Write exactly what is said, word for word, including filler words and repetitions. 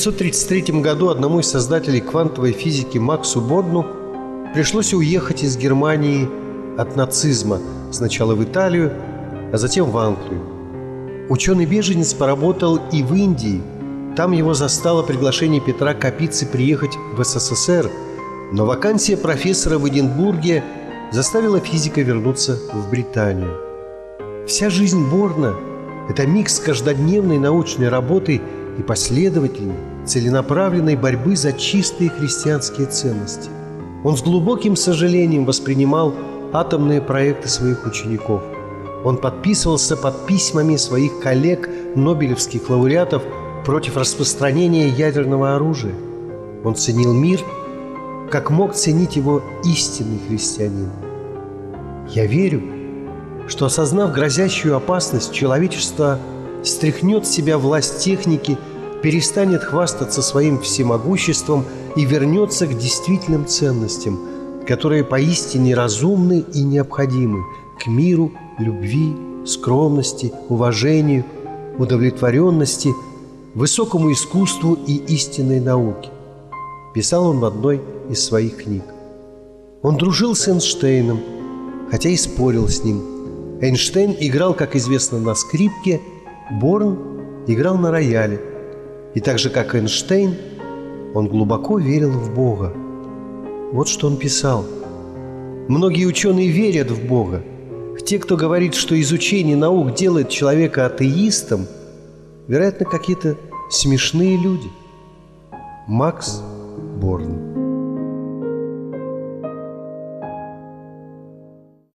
девятьсот тридцать третьем году одному из создателей квантовой физики Максу Борну пришлось уехать из Германии от нацизма сначала в Италию, а затем в Англию. Ученый-беженец поработал и в Индии. Там его застало приглашение Петра Капицы приехать в СССР, но вакансия профессора в Эдинбурге заставила физика вернуться в Британию. Вся жизнь Борна – это микс каждодневной научной работы и последовательной, целенаправленной борьбы за чистые христианские ценности. Он с глубоким сожалением воспринимал атомные проекты своих учеников. Он подписывался под письмами своих коллег, нобелевских лауреатов, против распространения ядерного оружия. Он ценил мир, как мог ценить его истинный христианин. Я верю, что, осознав грозящую опасность, человечество стряхнет с себя власть техники, перестанет хвастаться своим всемогуществом и вернется к действительным ценностям, которые поистине разумны и необходимы к миру, любви, скромности, уважению, удовлетворенности, высокому искусству и истинной науке. Писал он в одной из своих книг. Он дружил с Эйнштейном, хотя и спорил с ним. Эйнштейн играл, как известно, на скрипке, Борн играл на рояле. И так же, как Эйнштейн, он глубоко верил в Бога. Вот что он писал. Многие ученые верят в Бога. Те, кто говорит, что изучение наук делает человека атеистом, вероятно, какие-то смешные люди. Макс Борн.